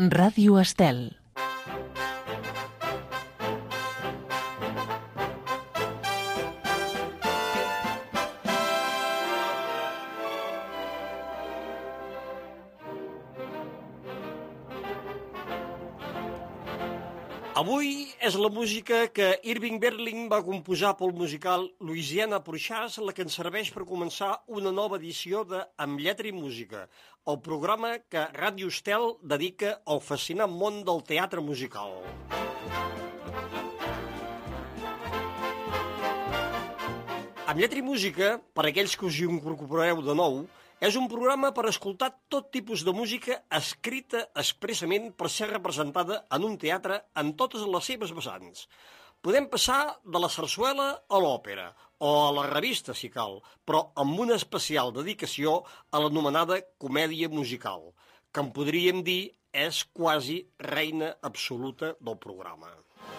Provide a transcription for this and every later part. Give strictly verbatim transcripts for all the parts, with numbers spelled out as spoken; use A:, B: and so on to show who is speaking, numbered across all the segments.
A: Ràdio Estel.
B: Avui és la música que Irving Berlin va composar pel musical Louisiana Purchase, la que ens serveix per començar una nova edició de Amb lletra i música, el programa que Ràdio Estel dedica al fascinant món del teatre musical. Amb lletra i música, per aquells que us hi incorporeu de nou, és un programa per escoltar tot tipus de música escrita expressament per ser representada en un teatre en totes les seves vessants. Podem passar de la sarsuela a l'òpera, o a la revista, si cal, però amb una especial dedicació a l'anomenada comèdia musical, que en podríem dir és quasi reina absoluta del programa.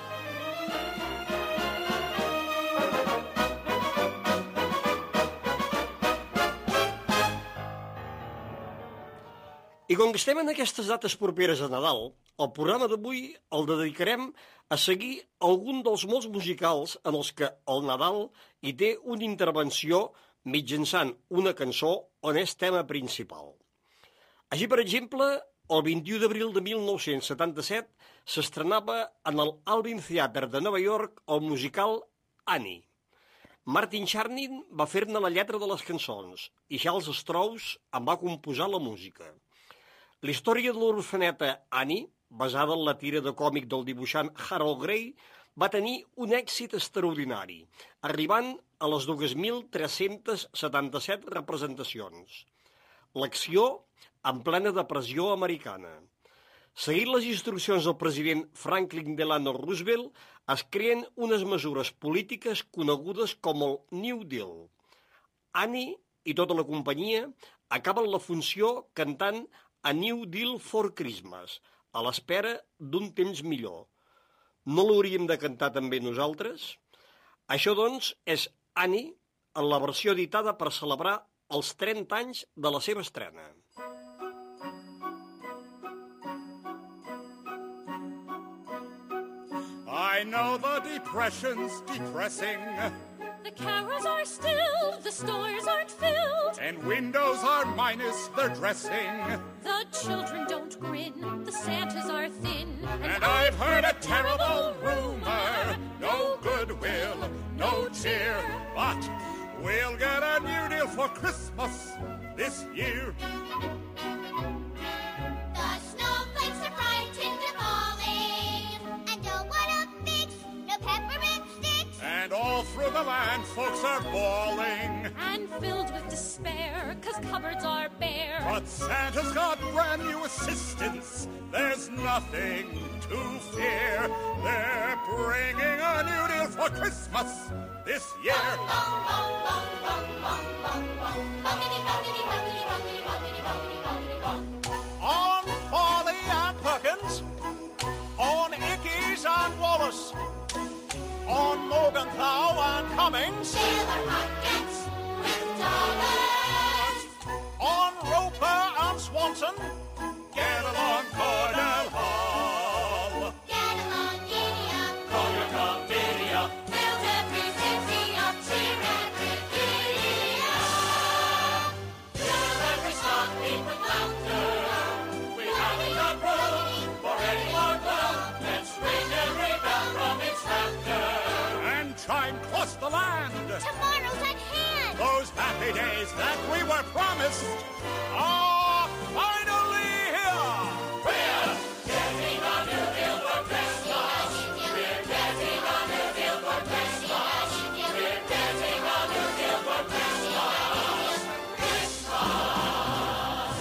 B: I com que estem en aquestes dates properes a Nadal, el programa d'avui el dedicarem a seguir algun dels molts musicals en els que el Nadal hi té una intervenció mitjançant una cançó on és tema principal. Així, per exemple, el vint-i-u d'abril de mil nou-cents setanta-set s'estrenava en el Alvin Theatre de Nova York el musical Annie. Martin Charnin va fer-ne la lletra de les cançons i Charles Strouse en va composar la música. La història de l'orfaneta Annie, basada en la tira de còmic del dibuixant Harold Gray, va tenir un èxit extraordinari, arribant a les dos mil tres-cents setanta-set representacions. L'acció en plena depressió americana. Seguint les instruccions del president Franklin Delano Roosevelt, es creen unes mesures polítiques conegudes com el New Deal. Annie i tota la companyia acaben la funció cantant A New Deal for Christmas, a l'espera d'un temps millor. No l'hauríem de cantar també nosaltres? Això, doncs, és Annie en la versió editada per celebrar els trenta anys de la seva estrena.
C: I know the depression's depressing.
D: The carols are stilled, the stores aren't filled,
C: And windows are minus their dressing.
D: the children don't grin, the Santas are thin,
C: And I've heard a terrible rumor. No goodwill, no cheer. But we'll get a new deal for Christmas this year.
E: The snowflakes are frightened of falling, and don't want to fix no peppermint sticks.
C: And all through the land folks are bawling.
D: and filled with despair, 'cause cupboards are bare.
C: But Santa's got brand new assistants. There's nothing to fear. They're bringing a new deal for Christmas this year. On Farley and Perkins, on Ickes and Wallace, on Morgenthau and Cummings,
E: Silver pockets with dollars.
C: on Roper and Swanson, get along Cornell Hall.
E: Get along, giddy up.
C: Call your come, giddy up.
E: Build every tipsy up, cheer every giddy up.
C: Fill every stocking with laughter. We haven't got room for any more gloom. Let's ring every bell from its rafter. And chime across the land.
E: Tomorrow's at hand.
C: Those happy days that we were promised are finally here. We're getting a new deal for Christmas. We're getting a new deal for Christmas. We're getting a new deal for Christmas. Christmas.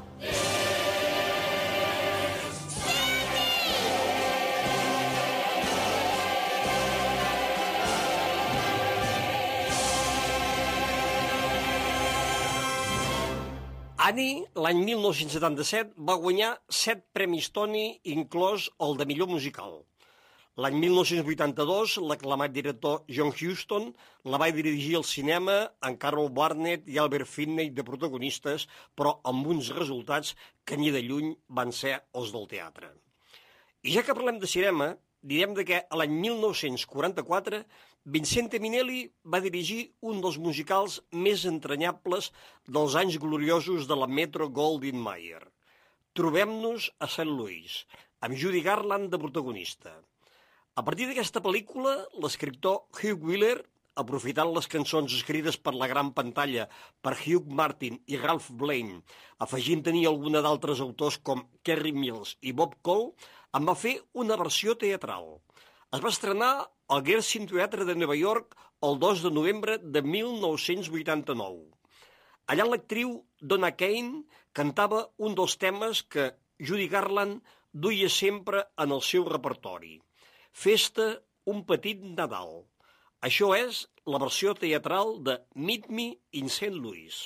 B: Annie, l'any mil nou-cents setanta-set, va guanyar set premis Tony, inclòs el de millor musical. L'any mil nou-cents vuitanta-dos, l'aclamat director John Huston la va dirigir al cinema amb Carol Burnett i Albert Finney de protagonistes, però amb uns resultats que ni de lluny van ser els del teatre. I ja que parlem de cinema, direm de que l'any mil nou-cents quaranta-quatre Vincente Minnelli va dirigir un dels musicals més entranyables dels anys gloriosos de la Metro-Goldwyn-Mayer. Trobem-nos a Saint Louis, amb Judy Garland de protagonista. A partir d'aquesta pel·lícula, l'escriptor Hugh Wheeler, aprofitant les cançons escrites per la gran pantalla per Hugh Martin i Ralph Blane, afegint-hi alguna d'altres autors com Kerry Mills i Bob Cole, en va fer una versió teatral. Es va estrenar al Gershwin Theatre de Nova York el dos de novembre de mil nou-cents vuitanta-nou. Allà l'actriu Donna Kane cantava un dels temes que Judy Garland duia sempre en el seu repertori. Festa, un petit Nadal. Això és la versió teatral de Meet Me in Saint Louis.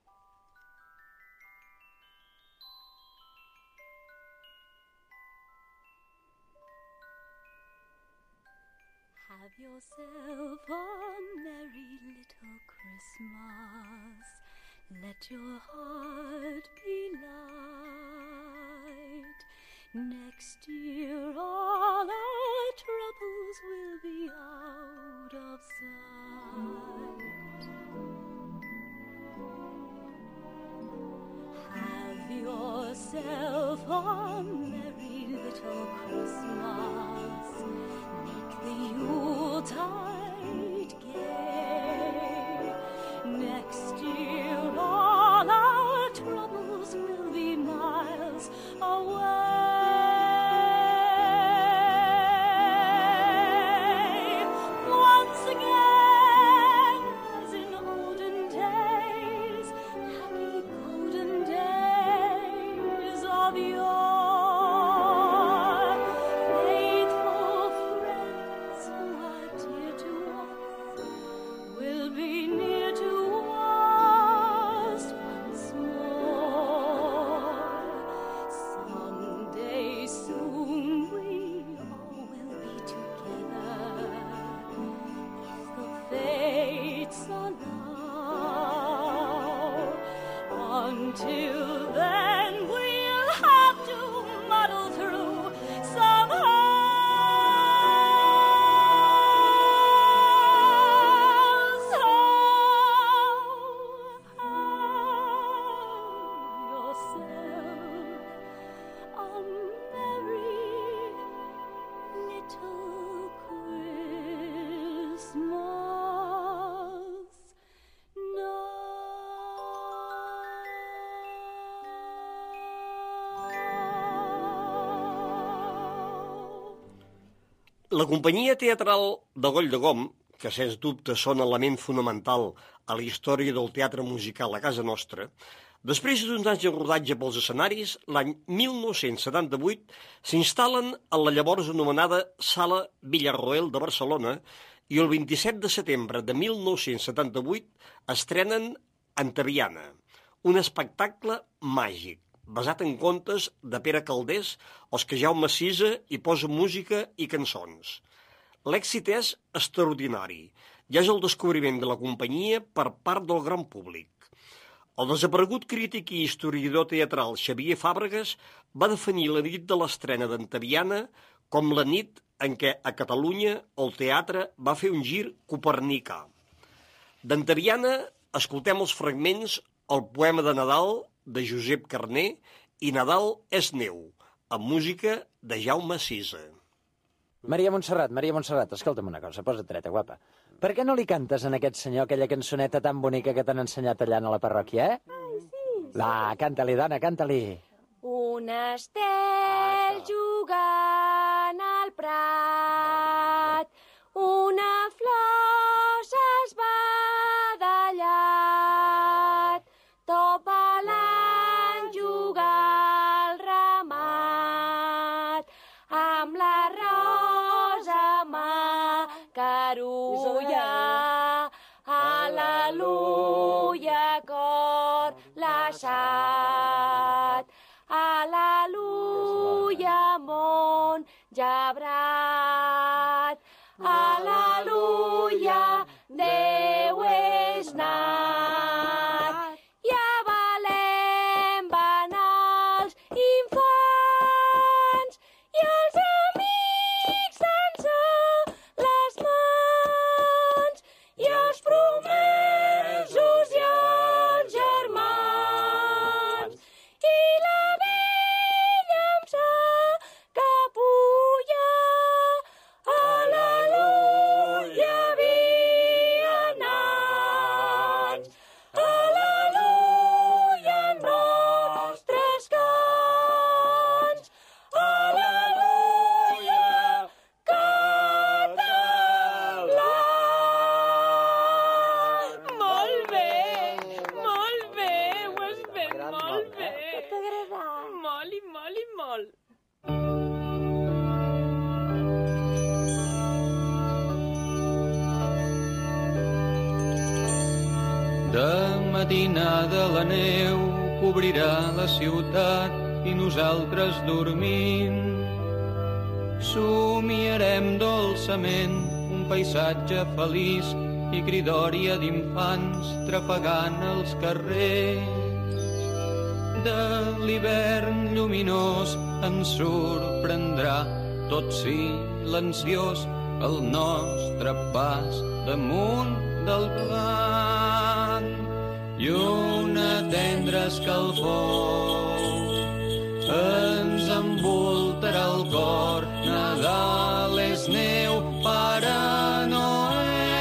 D: Have yourself a merry little Christmas. Let your heart be light. Next year all our troubles will be out of sight. Have yourself a merry little Christmas. Make the Yuletide gay. Next year all our troubles will be miles away. Until then we'll have to muddle through somehow. So have yourself a merry little Christmas.
B: La companyia teatral de Goll de Gom, que sens dubte són element fonamental a la història del teatre musical a casa nostra, després d'uns anys de rodatge pels escenaris, l'any mil nou-cents setanta-vuit s'instal·len a la llavors anomenada Sala Villarroel de Barcelona i el vint-i-set de setembre de mil nou-cents setanta-vuit estrenen Antaviana, un espectacle màgic, basat en contes de Pere Calders, als que Jaume Sisa hi posa música i cançons. L'èxit és extraordinari i és el descobriment de la companyia per part del gran públic. El desaparegut crític i historiador teatral Xavier Fàbregas va definir la nit de l'estrena d'Antaviana com la nit en què a Catalunya el teatre va fer un gir copernicà. D'Antaviana escoltem els fragments El poema de Nadal de Josep Carner i Nadal és neu, amb música de Jaume Sisa.
A: Maria Montserrat, Maria Montserrat, escolta'm una cosa, posa't dreta, guapa. Per què no li cantes a aquest senyor aquella cançoneta tan bonica que t'han ensenyat allà a la parròquia, eh?
F: Ai, sí.
A: Va, canta-li, dona, canta-li.
F: Un estel jugant al prat, una flor s'esbadallat, topa l'any jugar al ramat, amb la rosa macarulla, al·leluia, cor laixat, al·leluia, món gebrat.
G: matinada la neu cobrirà la ciutat i nosaltres dormint. Somiarem dolçament un paisatge feliç i cridòria d'infants trafegant els carrers. De l'hivern lluminós ens sorprendrà tot silenciós el nostre pas damunt del blanc. I una tendra escalfor ens envoltarà el cor. Nadal és neu, Pare Noel.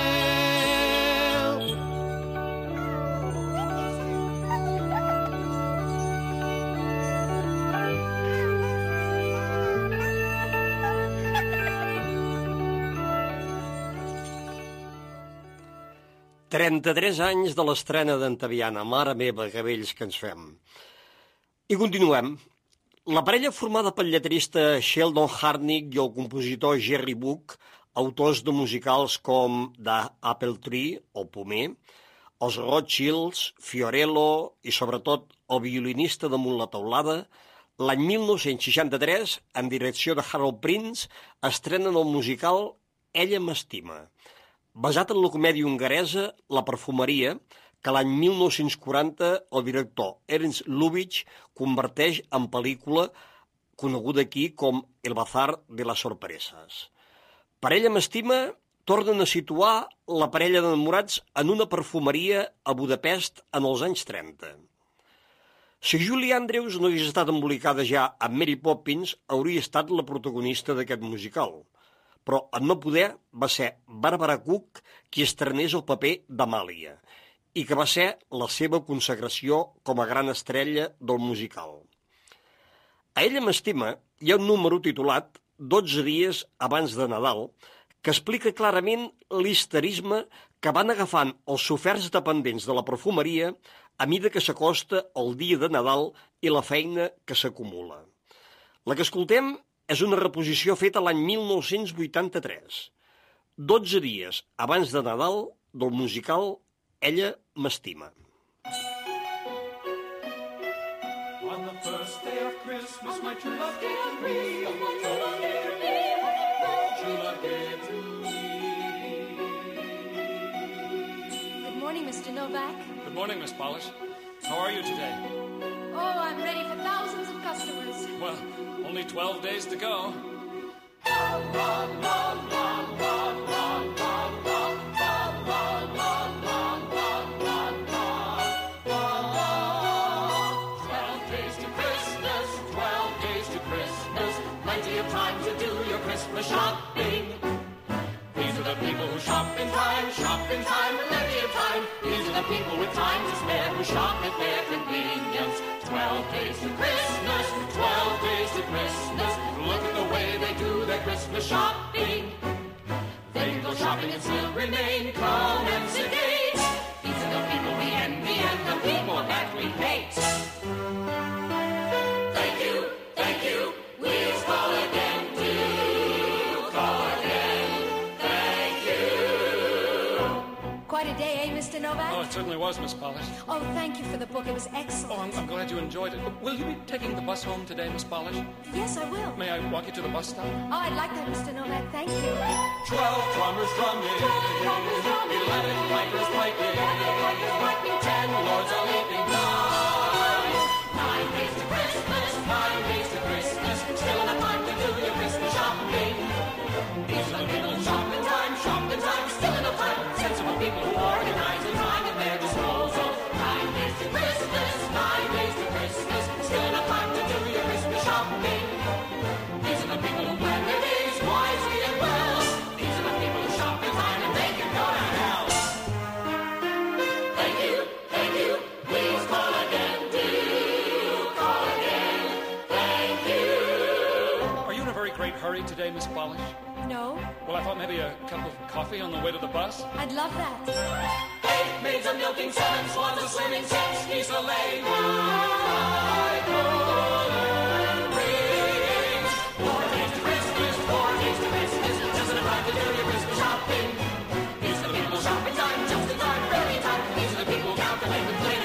B: trenta-tres anys de l'estrena d'Antaviana, mare meva, que vells que ens fem. I continuem. La parella formada pel lletrista Sheldon Harnick i el compositor Jerry Book, autors de musicals com The Apple Tree, o Pomer, els Rothschilds, Fiorello i, sobretot, el violinista damunt la teulada, l'any mil nou-cents seixanta-tres, en direcció de Harold Prince, estrenen el musical Ella m'estima, basat en la comèdia hongaresa La perfumeria, que l'any mil nou-cents quaranta el director Ernst Lubitsch converteix en pel·lícula coneguda aquí com El bazar de les sorpreses. Per Ella m'estima tornen a situar la parella d'enamorats en una perfumeria a Budapest en els anys trenta. Si Julie Andrews no hagués estat embolicada ja amb Mary Poppins, hauria estat la protagonista d'aquest musical. Però en no poder va ser Barbara Cook qui estrenés el paper d'Amàlia i que va ser la seva consagració com a gran estrella del musical. A Ella m'estima hi ha un número titulat dotze dies abans de Nadal que explica clarament l'histerisme que van agafant els soferts dependents de la perfumeria a mida que s'acosta el dia de Nadal i la feina que s'acumula. La que escoltem és una reposició feta l'any mil nou-cents vuitanta-tres, dotze dies abans de Nadal del musical Ella m'estima.
C: On the first day of Christmas, my true love gave to me. My true love gave to me. True love gave to me.
H: Good morning, Mister Novak.
I: Good morning, Miss Polish. How are you today?
H: Oh, I'm ready for thousands of customers.
I: Well, only twelve days to go.
C: Twelve days to Christmas, twelve days to Christmas, plenty of time to do your Christmas shopping. These are the people who shop in time, shop in time, plenty of time. These are the people with time to spare who shop at their convenience. Twelve days to Christmas, twelve days to Christmas. Look at the way they do their Christmas shopping. They can go shopping and still remain calm and sedate. These are the people we envy and the people that we hate. Thank you, thank you, please call again, do call again, thank you.
H: Quite a day, eh, Mister Novak?
I: Oh, it certainly was, Miss Polish.
H: Oh, thank you for the book. It was excellent.
I: Oh, I'm, I'm glad you enjoyed it. Will you be taking the bus home today, Miss Polish?
H: Yes, I will.
I: May I walk you to the bus stop?
H: Oh, I'd like that, Mister Novak. Thank you.
C: Twelve drummers drumming, eleven pipers piping, ten lords a leaping, nine. Nine days to Christmas, nine days to Christmas, still enough time to do your Christmas shopping. These are the people who shop in time, shop in time, still enough time. Sensible people who organize the time at their disposal. Nine days to Christmas, nine days to Christmas, still enough time to do your Christmas shopping. These are the people who plan their days wisely and well. These are the people who shop in time and they can go to hell. Thank you, thank you, please call again, do call again, thank you.
I: Are you in a very great hurry today, Miss Polish?
H: No,
I: Well, I thought maybe a cup of coffee on the way to the bus.
H: I'd love that.
C: Eight maids a milking, seven swans a swimming, six geese a laying, five golden rings. Four days to Christmas, four days to Christmas, just enough time to do your Christmas shopping. These are the people shopping time, just in time, very time. These are the people who calculate the plane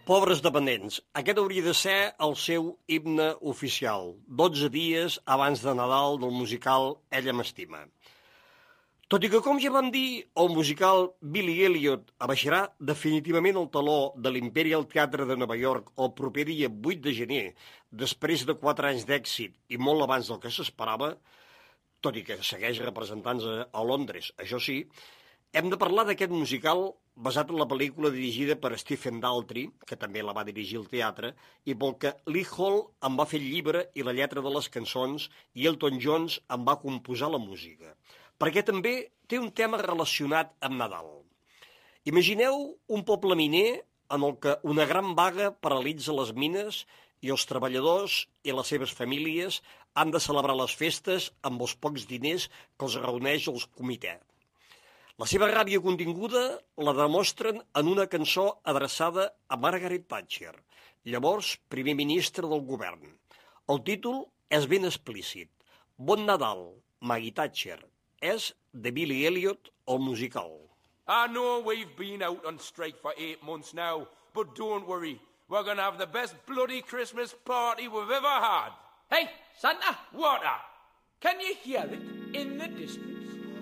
B: Pobres dependents, aquest hauria de ser el seu himne oficial, dotze dies abans de Nadal del musical Ella m'estima. Tot i que, com ja vam dir, el musical Billy Elliot abaixarà definitivament el taló de l'Imperial Theatre de Nova York el proper dia vuit de gener, després de quatre anys d'èxit i molt abans del que s'esperava, tot i que segueix representant-se a Londres, això sí, hem de parlar d'aquest musical basat en la pel·lícula dirigida per Stephen Daldry, que també la va dirigir al teatre, i pel que Lee Hall en va fer el llibre i la lletra de les cançons i Elton John en va composar la música, perquè també té un tema relacionat amb Nadal. Imagineu un poble miner en el que una gran vaga paralitza les mines i els treballadors i les seves famílies han de celebrar les festes amb els pocs diners que els reuneix el comitè. La seva ràbia continguda la demostren en una cançó adreçada a Margaret Thatcher, llavors primer ministre del govern. El títol és ben explícit. Bon Nadal, Maggie Thatcher. És de Billy Elliot, el musical.
C: I know we've been out on strike for eight months now, but don't worry. We're going to have the best bloody Christmas party we've ever had.
J: Hey, Santa!
C: What a...
J: Can you hear it in the distance?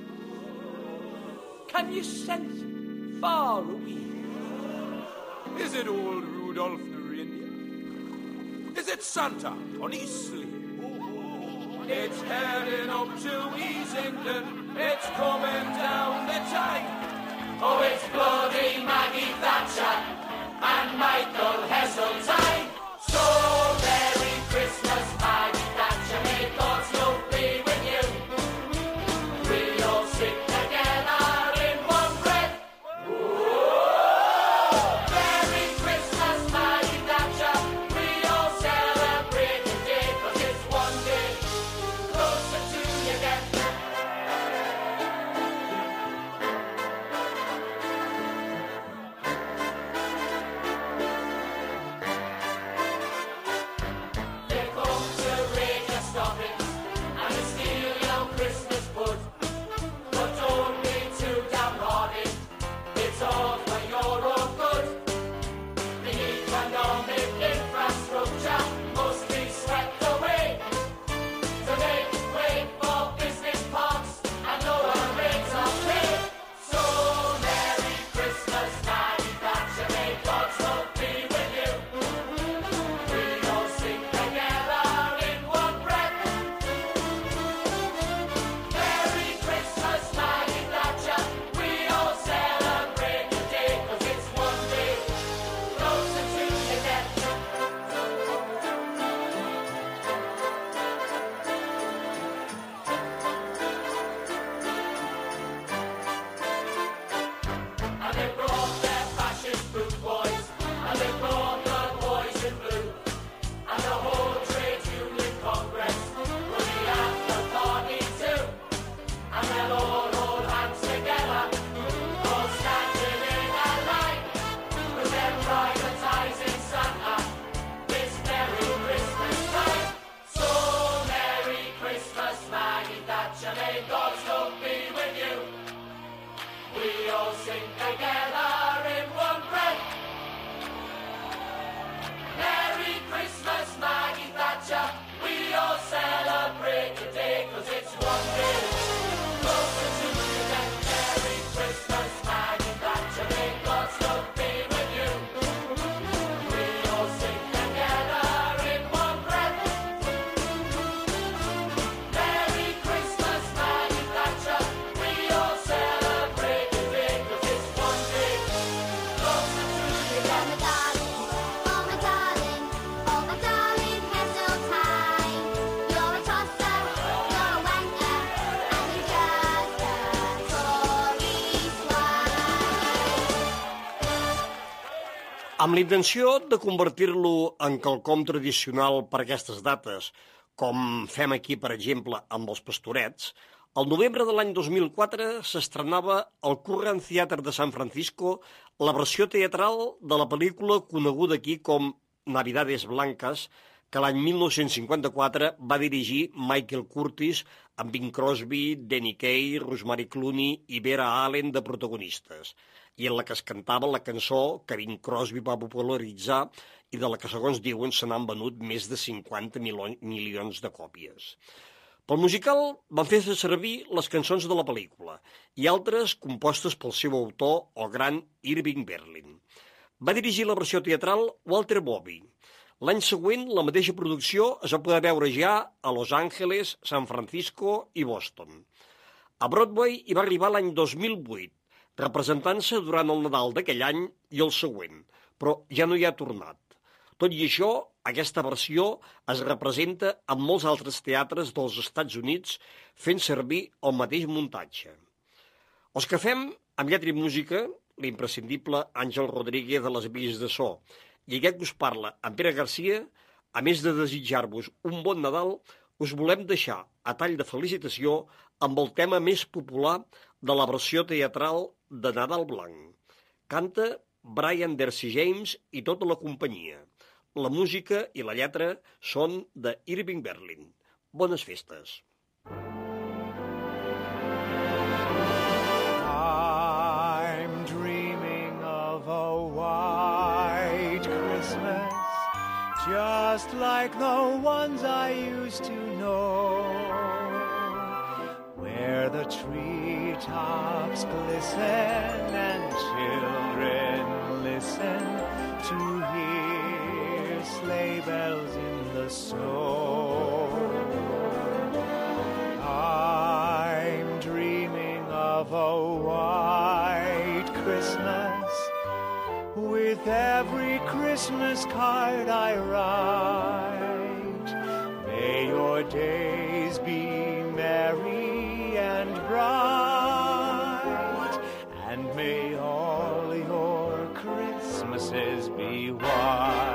J: Can you sense it far away?
C: Is it old Rudolph the reindeer? Is it Santa on his sleigh? It's heading up to East England. It's coming down the tide.
K: Oh, it's bloody Maggie Thatcher and Michael Heseltine. So Merry Christmas, Maggie Thatcher. May God's love be with you. We all sing together in one breath. Whoa! Merry Christmas, Maggie Thatcher. We all celebrate today, 'cause it's one day closer to your death.
B: Amb l'intenció de convertir-lo en quelcom tradicional per aquestes dates, com fem aquí, per exemple, amb els Pastorets, el novembre de l'any dos mil quatre s'estrenava al Current Theatre de San Francisco la versió teatral de la pel·lícula coneguda aquí com Navidades Blancas, que l'any mil nou-cents cinquanta-quatre va dirigir Michael Curtis amb Bing Crosby, Danny Kaye, Rosemary Clooney i Vera Allen de protagonistes, i en la que es cantava la cançó que Bing Crosby va popularitzar i de la que, segons diuen, se n'han venut més de cinquanta milions de còpies. Pel musical van fer servir les cançons de la pel·lícula i altres compostes pel seu autor, el gran Irving Berlin. Va dirigir la versió teatral Walter Bobbie. L'any següent, la mateixa producció es va poder veure ja a Los Angeles, San Francisco i Boston. A Broadway hi va arribar l'any dos mil vuit, representant-se durant el Nadal d'aquell any i el següent, però ja no hi ha tornat. Tot i això, aquesta versió es representa en molts altres teatres dels Estats Units fent servir el mateix muntatge. Els que fem amb lletra i música, l'imprescindible Àngel Rodríguez de les Vies de So i aquest que us parla, en Pere Garcia, a més de desitjar-vos un bon Nadal, us volem deixar a tall de felicitació amb el tema més popular de la versió teatral de Nadal Blanc. Canta Brian Darcy James i tota la companyia. La música i la lletra són de Irving Berlin. Bones festes.
L: I'm dreaming of a white Christmas, just like the ones I used to know, where the treetops glisten and children listen to hear sleigh bells in the snow. I'm dreaming of a white Christmas, with every Christmas card I write. May your days be merry and bright, and may all your Christmases be white.